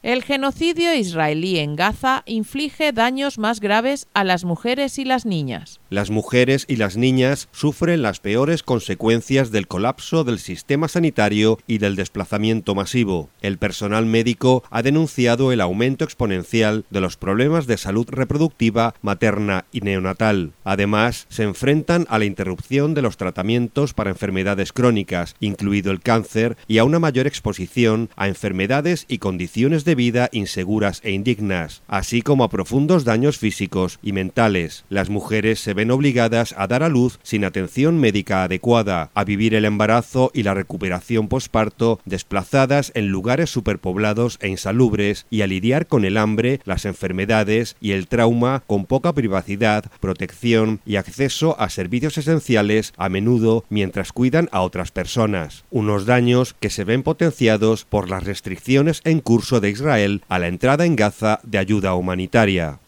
El genocidio israelí en Gaza inflige daños más graves a las mujeres y las niñas. Las mujeres y las niñas sufren las peores consecuencias del colapso del sistema sanitario y del desplazamiento masivo. El personal médico ha denunciado el aumento exponencial de los problemas de salud reproductiva, materna y neonatal. Además, se enfrentan a la interrupción de los tratamientos para enfermedades crónicas, incluido el cáncer, y a una mayor exposición a enfermedades y condiciones de vida inseguras e indignas, así como a profundos daños físicos y mentales. Las mujeres se ven obligadas a dar a luz sin atención médica adecuada, a vivir el embarazo y la recuperación posparto desplazadas en lugares superpoblados e insalubres y a lidiar con el hambre, las enfermedades y el trauma con poca privacidad, protección y acceso a servicios esenciales, a menudo mientras cuidan a otras personas. Unos daños que se ven potenciados por las restricciones en curso de Israel a la entrada en Gaza de ayuda humanitaria.